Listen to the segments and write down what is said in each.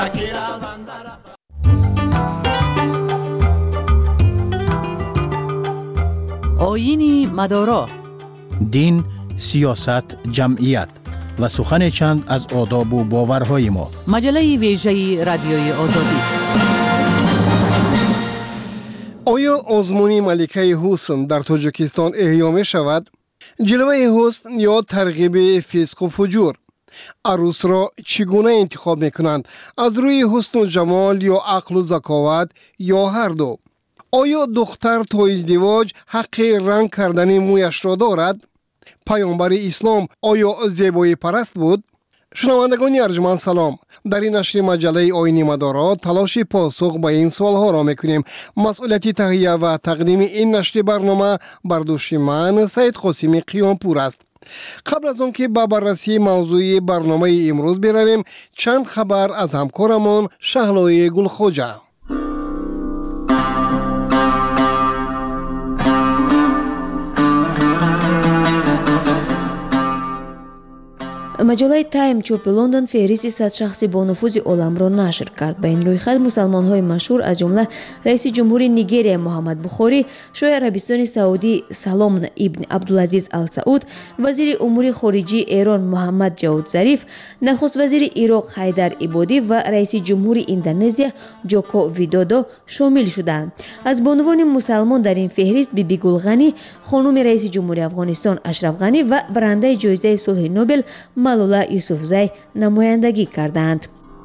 آیین مدارا، دین، سیاست، جمعیت و سخن چند از آداب و باورهای ما. مجله ویژه رادیوی آزادی. آیا آزمون ملکه حسن در تاجیکستان احیا می شود؟ جلوه حسن یا ترغیب فسق و فجور؟ عروس را چگونه انتخاب می کنند؟ از روی حسن و جمال یا عقل و ذکاوت یا هر دو؟ آیا دختر تا ازدواج حق رنگ کردن مویش را دارد؟ پیامبر اسلام آیا زیبایی پرست بود؟ شنوندگان ارجمند سلام. در این نشر مجله آیین مدارا تلاش پاسخ به این سوالها را میکنیم. مسئولیت تهیه و تقدیم این نشر برنامه بر دوش من سید قاسمی قیامپور است. قبل از آن که به بررسی موضوع برنامه امروز برویم، چند خبر از همکارمان شهلای گلخوجه. маҷаллаи тайм чопи лондон феҳристи 100 шахси бонуфузи оламро нашр кард. ба ин рӯйхат мусалмонҳои машҳур аз ҷумла раиси ҷумҳури нигерия муҳаммад бухорӣ, шоҳи арабистони саудӣ Салом ибн Абдулазиз ал-Сауд, вазири умури хориҷии Эрон Муҳаммад Ҷавод Зариф, нахуст вазири Ироқ Ҳайдар Ибодӣ ва раиси ҷумҳури Индонезия Ҷоко Видодо шомил шуданд. аз бонувони мусалмон дар ин феҳрист Биби Гулғанӣ, хонуми раиси ҷумҳури Афғонистон Ашраф Ғанӣ ва барандаи ҷоизаи сулҳи Нобел Малула Юсуфзай намояндагӣ карданд.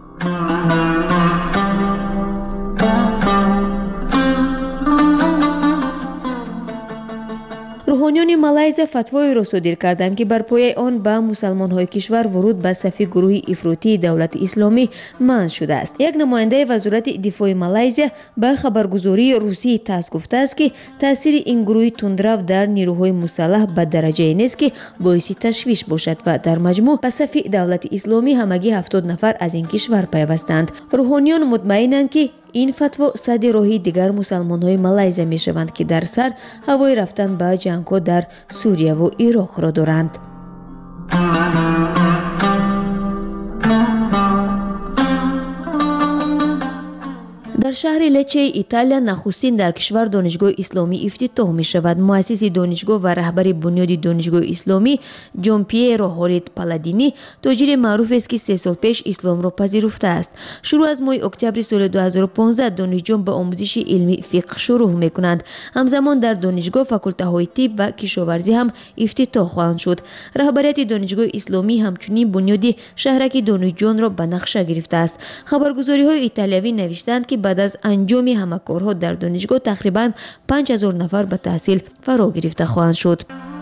рӯҳониёни Малайзия фатвоеро содир карданд, ки бар пояи он ба мусалмонҳои кишвар вуруд ба сафи гурӯҳи ифротии давлати исломӣ манъ шудааст. як намояндаи вазорати дифои Малайзия ба хабаргузории русии ТАСС гуфтааст, ки таъсири ин гурӯҳи тундрав дар нерӯҳои мусаллаҳ ба дараҷае нест, ки боиси ташвиш бошад ва дар маҷмӯъ ба сафи давлати исломӣ ҳамагӣ 70 нафар аз ин кишвар пайвастанд. рӯҳониён мутмаинанд, ки ин фатво садди роҳи дигар мусалмонҳои Малайзия мешаванд, ки дар сар ҳавои рафтан ба ҷангҳо дар Сурияву Ироқро доранд. дар шаҳри Лечеи Италия нахустин дар кишвар донишгоҳи исломӣ ифтитоҳ мешавад. муассиси донишгоҳ ва раҳбари бунёди донишгоҳи исломӣ Ҷон Пьеро Ҳолид Паладини тоҷири маъруфест, ки 3 сол пеш исломро пазируфтааст. шурӯъ аз моҳи октябри соли 2015 донишҷӯён ба омӯзиши илми фиқҳ шурӯъ мекунанд. ҳамзамон дар донишгоҳ факултаҳои тиб ва кишоварзӣ ҳам ифтитоҳ хоҳанд шуд. раҳбарияти донишгоҳи исломӣ ҳамчунин бунёди шаҳраки донишҷӯёнро ба нақша гирифтааст. хабаргузориҳои италиявӣ навиштанд, ки баъд аз анҷоми ҳама корҳо дар донишгоҳ тақрибан 5000 нафар ба таҳсил фаро гирифта хоҳанд шуд.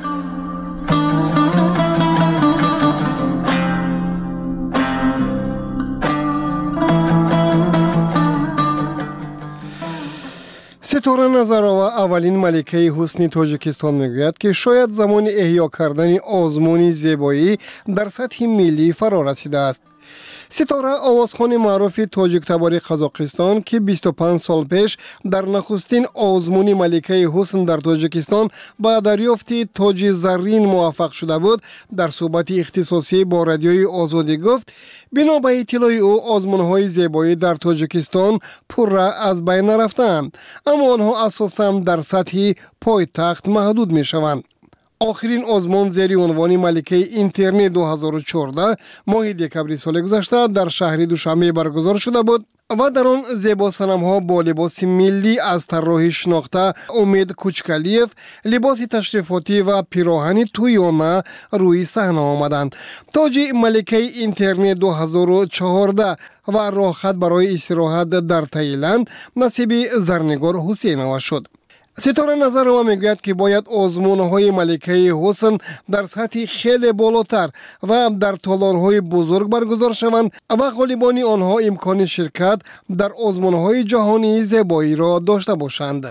ситора Назарова, аввалин маликаи ҳусни Тоҷикистон, мегӯяд, ки шояд замони эҳё кардани озмуни зебоӣ дар сатҳи миллӣ фаро расидааст. ситора овозхони маъруфи тоҷиктабори Қазоқистон, ки 25 сол пеш дар нахустин озмуни маликаи ҳусн дар Тоҷикистон ба дарёфти тоҷи заррин муваффақ шуда буд, дар суҳбати ихтисосӣ бо радиои Озодӣ гуфт, бино ба иттилои ӯ озмунҳои зебоӣ дар Тоҷикистон пурра аз байн нарафтаанд, аммо онҳо асосан дар сатҳи пойтахт маҳдуд мешаванд. охирин озмон зери унвони маликаи интернет 2014 моҳи декабри соли гузашта дар шаҳри Душанбе баргузор шуда буд ва дар он зебосанамҳо бо либоси миллӣ аз тарроҳи шинохта Умед Кучкалиев, либоси ташрифотӣ ва пироҳани тӯёна рӯи саҳна омаданд. тоҷи маликаи интернет 2014 ва роҳхат барои истироҳат дар Таиланд насиби Зарнигор Ҳусейнова шуд. ситора Назарова мегӯяд, ки бояд озмунҳои маликаи ҳусн дар сатҳи хеле болотар ва дар толорҳои бузург баргузор шаванд ва ғолибони онҳо имкони ширкат дар озмунҳои ҷаҳонии зебоиро дошта бошанд.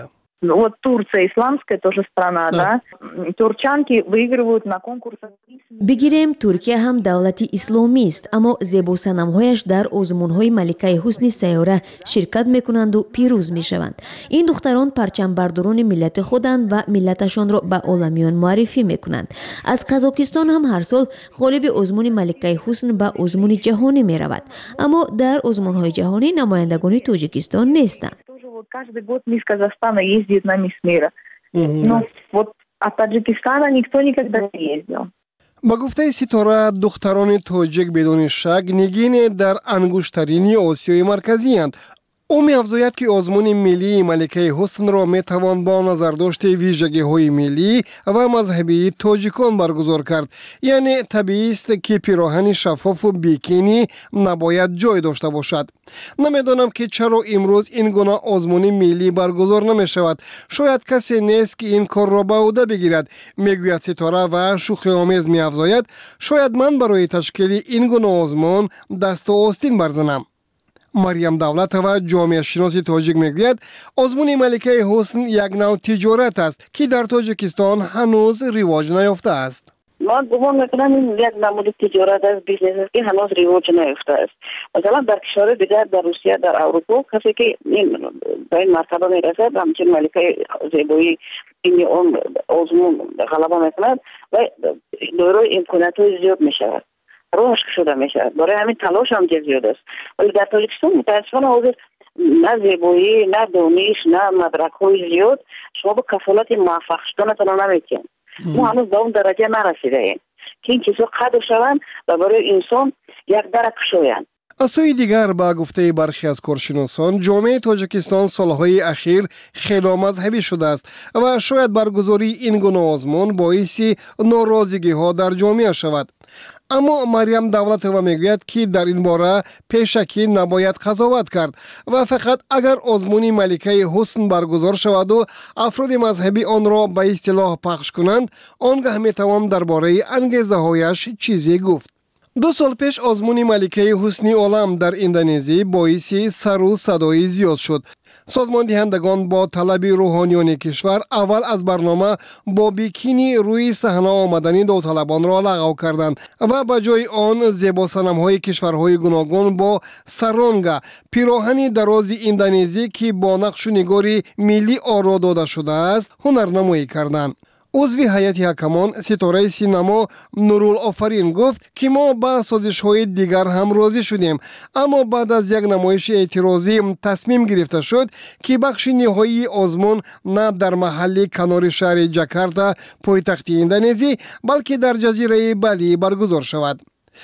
Вот Турция исламская тоже страна, да. Турчанки выигрывают на конкурсах. бигирем туркия ҳам давлати исломист, аммо зебосанамҳояш дар озмунҳои маликаи ҳусни сайёра ширкат мекунанду пирӯз мешаванд. Ин духтарон парчамбардорони миллати худанд ва миллаташонро ба оламиён муаррифӣ мекунанд. Аз Қазокистон ҳам ҳар сол ғолиби озмуни маликаи ҳусн ба озмуни ҷаҳонӣ меравад, аммо дар озмунҳои ҷаҳонӣ намояндагони Тоҷикистон нестанд. Каждый год мисс Казахстана ездит на мисс мира. Но вот от Таджикистана никто никогда не ездил. ба гуфтаи Ситора, духтарони тоҷик бедуни шак нигине дар ангуштарини Осиёи марказиянд. ӯ меафзояд ки озмуни миллии маликаи ҳуснро метавон бо назардошти вижагиҳои миллӣ ва мазҳабии тоҷикон баргузор кард. яъне табиист ки пироҳани шаффофу бикини набояд ҷой дошта бошад. намедонам ки чаро имрӯз ин гуна озмуни миллӣ баргузор намешавад. шояд касе нест ки ин корро ба ӯҳда бигирад, мегӯяд Ситора ва шӯхиомез меафзояд, шояд ман барои ташкили ин гуна озмун дасту остин барзанам. Марьям Давлатова, ҷомеашиноси тоҷик, мегӯяд, озмуни маликаи ҳусн як навъ тиҷорат аст, ки дар Тоҷикистон ҳанӯз ривоҷ наёфтааст. من گمان میکنم این یک نمود تجارت از بیزنس است که هنوز رواج نیافته است. مثلا در کشور دیگر، در روسیه، در اروپا، کسی که این به این مرتبه میرسد، همچنین ملکه زیبایی این اون آزمون غلبه میکند و دارای امکانات زیاد میشود، راهش شده میشود. برای همین تلاش هم زیاد است. ولی در تاجیکستان متاسفانه حاضر نه زیبایی، نه دانش، نه مدرک های زیاد شما با کفالت موفق شدنتون نمیکنید. ما هنوز به اون درجه نرسیده ایم که این چیزها قدر شوند و برای انسان یک در کشویند. از سوی دیگر با گفته برخی از کارشناسان، جامعه تاجیکستان سالهای اخیر خیلی مذهبی شده است و شاید برگزاری این گونه آزمون باعث ناراضگی ها در جامعه شود. اما مریم دولتова میگوید که در این باره پیشکی نباید قضاوت کرد و فقط اگر آزمون ملکه حسن برگزار شود و افراد مذهبی آن را به اصطلاح پخش کنند، آنگاه میتوان درباره انگیزه هایش چیزی گفت. 2 سال پیش آزمون ملکه حسنی عالم در اندونزی باعث سر و صدای زیاد شد. سازمان دهندگان با طلب روحانیان کشور اول از برنامه با بیکینی روی صحنه آمدنی داوطلبان را لغو کردند و به جای آن زیبا صنم‌های کشورهای گوناگون با سرانگا، پیراهن دراز اندونزی که با نقش و نگار ملی آرا داده شده است، هنرنمایی کردند. عضو هیئت حکمان ستاره سینما نورالآفرین گفت که ما با سازش‌های دیگر هم راضی شدیم، اما بعد از یک نمایش اعتراضی تصمیم گرفته شد که بخش نهایی آزمون نه در محل کنار شهر جاکارتا پایتخت اندونزی بلکه در جزیره بالی برگزار شود.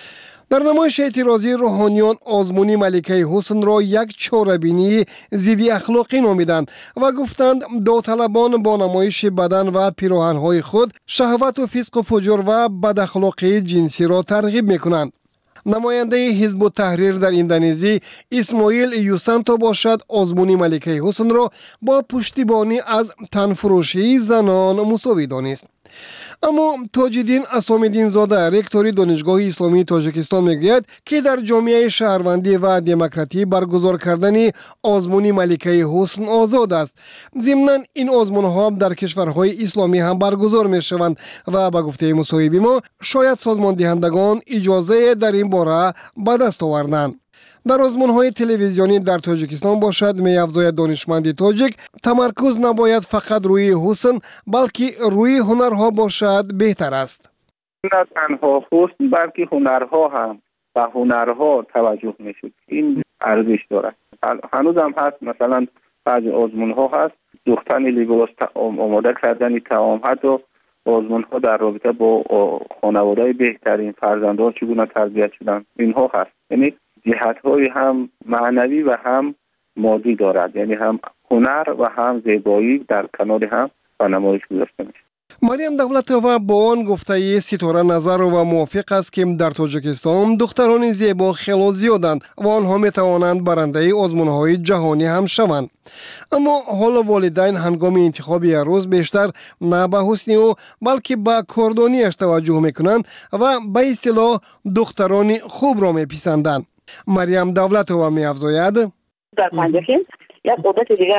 در نمایش اعتراضی روحانیان آزمون ملکه حسن را یک چاره‌بینی ضد اخلاقی نامیدند و گفتند داوطلبان با نمایش بدن و پیراهن‌های خود شهوت و فسق و فجور و بداخلاقی جنسی را ترغیب می‌کنند. نماینده حزب التحریر در اندونزی اسماعیل یوسانتو باشد آزمون ملکه حسن را با پشتیبانی از تنفروشی زنان مساوی دانست. اما تاج‌الدین اسام‌الدین زاده، رکتور دانشگاه اسلامی تاجیکستان، میگوید که در جامعه شهروندی و دموکراتی برگزار کردن آزمون ملکه حسن آزاد است. ضمناً این آزمون‌ها در کشورهای اسلامی هم برگزار می‌شوند و به گفته مصاحبی ما شاید سازمان دهندگان اجازه در این باره به دست آوردند. در آزمون‌های تلویزیونی در تاجیکستان باشد، می‌افزاید دانشمند تاجیک، تمرکز نباید فقط روی حسن بلکه روی هنرها باشد بهتر است. نه تنها حسن بلکه هنرها هم به هنرها توجه می‌شود. این ارزش دارد. هنوز هم هست، مثلا بعضی آزمون‌ها هست دوختن لباس، آماده کردن طعام، حتی آزمون‌ها در رابطه با خانواده‌های بهترین فرزندان چگونه تربیت شدن، اینها هست. یعنی جهت‌های هم معنوی و هم مادی دارد، یعنی هم هنر و هم زیبایی در کنار هم به نمایش گذاشته میشه. مریم دولتова با آن گفته ستاره نظر و موافق است که در تاجیکستان دختران زیبا خیلی زیادند و آنها میتوانند برنده آزمون‌های جهانی هم شوند. اما حال والدین هنگام انتخاب عروس بیشتر نه به حسن او بلکه به کاردانیش توجه میکنند و به اصطلاح دختران خوب را میپسندند. مریم دولتова می‌افزاید در پنجشین یک عادت دیگر است.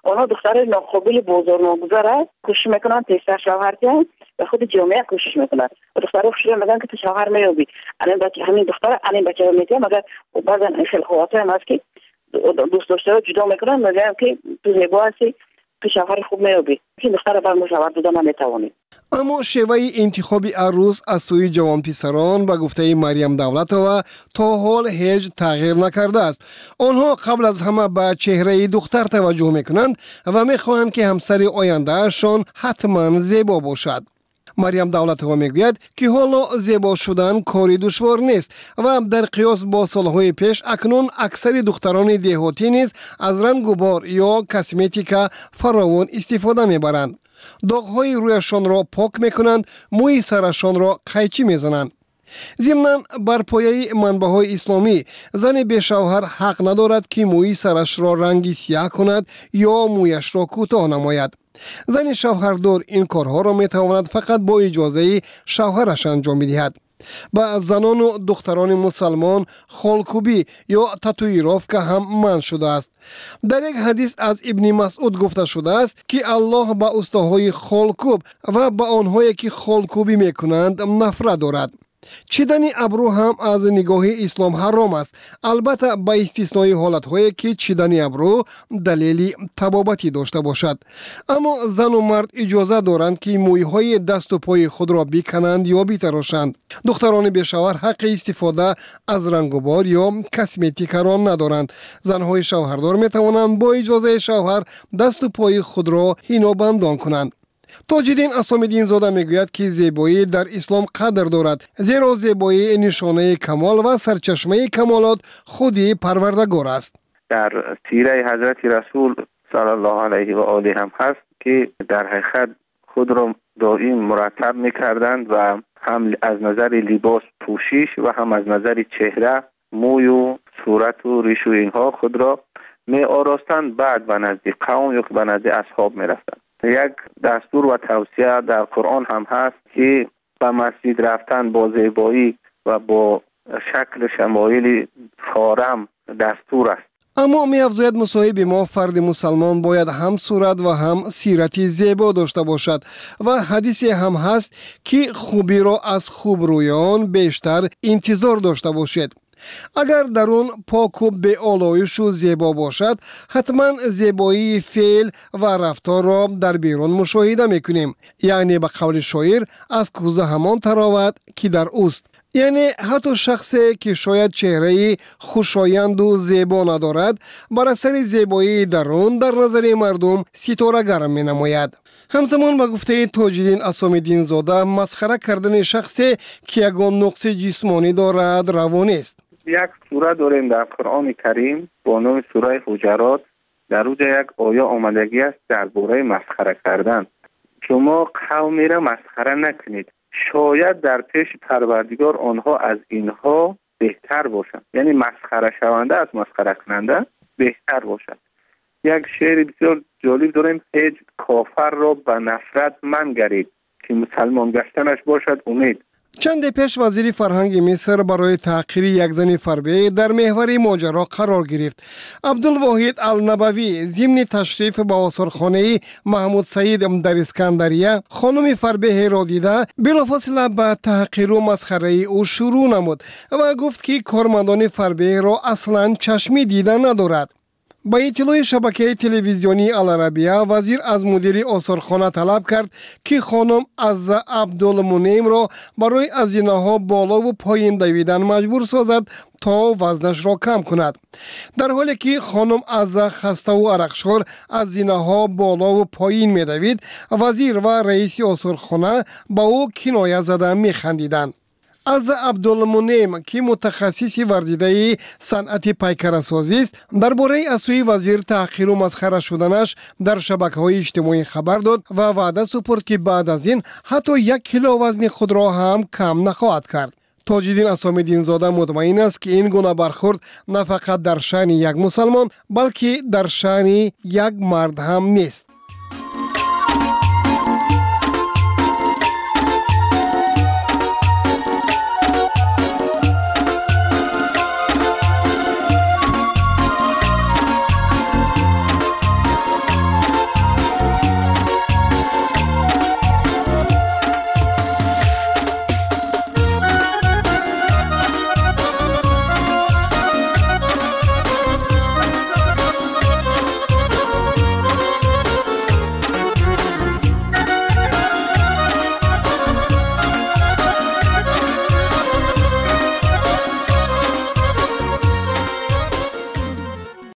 آنها دختر ناقابل بازار ناگذار است، کوشش میکنن تیسر شوهر کنن و خود جامعه کوشش میکنن و دخترها شروع میگن که تو شوهر میابی همین دختر همین بچه رو میتیم، مگر بعضا خیلی خواهاته هم هست که دوست داشته رو جدا میکنن میگن که تو زیبا هستی تو شوهر خوب میابی، که دختر بر مشاور دادن نمیتوانی. اما شیوه انتخاب عروس از سوی جوان پسران به گفته مریم دولتова تا حال هیچ تغییر نکرده است. آنها قبل از همه به چهره دختر توجه میکنند و میخواهند که همسر آیندهشان حتما زیبا باشد. مریم دولتова میگوید که حالا زیبا شدن کاری دشوار نیست و در قیاس با سالهای پیش اکنون اکثر دختران دهاتی نیز از رنگ و بار یا کسمتیکا فراوان استفاده میبرند. داغ‌های رویشان را پاک میکنند، موی سرشان را قیچی میزنند. ضمناً بر پایه منبع‌های اسلامی زن بی‌شوهر حق ندارد که موی سرش را رنگی سیاه کند یا مویش را کوتاه نماید. زن شوهردار این کارها را میتواند فقط با اجازه شوهرش انجام بدهد. با زنان و دختران مسلمان خالکوبی یا تاتویروفکا هم منع شده است. در یک حدیث از ابن مسعود گفته شده است که الله با استاهای خالکوب و با آنهایی که خالکوبی میکنند نفرت دارد. چیدن ابرو هم از نگاه اسلام حرام است، البته با استثنای حالت‌هایی که چیدن ابرو دلیل طبابتی داشته باشد. اما زن و مرد اجازه دارند که مویهای دست و پای خود را بکنند یا بتراشند. دختران بی‌شوهر حق استفاده از رنگ و بار یا کسمتیک را ندارند. زنهای شوهردار میتوانند با اجازه شوهر دست و پای خود را حنابندان کنند. تاج‌الدین اسام‌الدین زاده میگوید که زیبایی در اسلام قدر دارد، زیرا زیبایی نشانه کمال و سرچشمه کمالات خودی پروردگار است. در سیره حضرت رسول صلی الله علیه و آله هم هست که در حقیقت خود را دائم مرتب میکردند و هم از نظر لباس پوشش و هم از نظر چهره، موی و صورت و ریش و اینها خود را می آراستند، بعد به نزد قوم یا به نزد اصحاب می رفتند. یک دستور و توصیه در قرآن هم هست که به مسجد رفتن با زیبایی و با شکل شمایل فارم دستور است. اما می افزاید مصاحب ما فرد مسلمان باید هم صورت و هم سیرتی زیبا داشته باشد و حدیثی هم هست که خوبی را از خوبرویان بیشتر انتظار داشته باشید. اگر درون پاک و به آلایش و زیبا باشد، حتما زیبایی فعل و رفتار را در بیرون مشاهده میکنیم. یعنی به قول شاعر از کوزه همان تراوت که در اوست. یعنی حتی شخصی که شاید چهره خوشایند و زیبا ندارد، بر اثر زیبایی درون در نظر مردم ستاره گرم می نماید. همزمان با گفته تاج‌الدین اسام‌الدین زاده، مسخره کردن شخصی که یگان نقص جسمانی دارد روانی است. یک سوره داریم در قرآن کریم با نام سوره حجرات، در اونجا یک آیه آمدگی است درباره مسخره کردن. شما قومی را مسخره نکنید، شاید در پیش پروردگار آنها از اینها بهتر باشند. یعنی مسخره شونده از مسخره کننده بهتر باشد. یک شعر بسیار جالب داریم: هیچ کافر را به نفرت منگرید که مسلمان گشتنش باشد امید. چند پیش وزیر فرهنگ مصر برای تحقیر یک زن فربه در محور ماجرا قرار گرفت. عبدالواحد النبوی ضمن تشریف به آثارخانه محمود سعید در اسکندریه خانم فربه را دیده بلافاصله به تحقیر و مسخره او شروع نمود و گفت که کارمندان فربه را اصلا چشمی دیده ندارد. با اطلاع شبکه تلویزیونی العربیه، وزیر از مدیر آثارخانه طلب کرد که خانم عزه عبدالمنعم را برای از زینه‌ها بالا و پایین دویدن مجبور سازد تا وزنش را کم کند. در حالی که خانم عزه خسته و عرقشار از زینه‌ها بالا و پایین می‌دوید، وزیر و رئیس آثارخانه با او کنایه زده می‌خندیدند. از عبدالمنعم که متخصص ورزیده صنعت پیکره‌سازی است، درباره از سوی وزیر تحقیر و مسخره شدنش در شبکه‌های اجتماعی خبر داد و وعده سپرد که بعد از این حتی 1 کیلو وزن خود را هم کم نخواهد کرد. تاج‌الدین اسام‌الدین زاده مطمئن است که این گونه برخورد نه فقط در شأن یک مسلمان بلکه در شأن یک مرد هم نیست.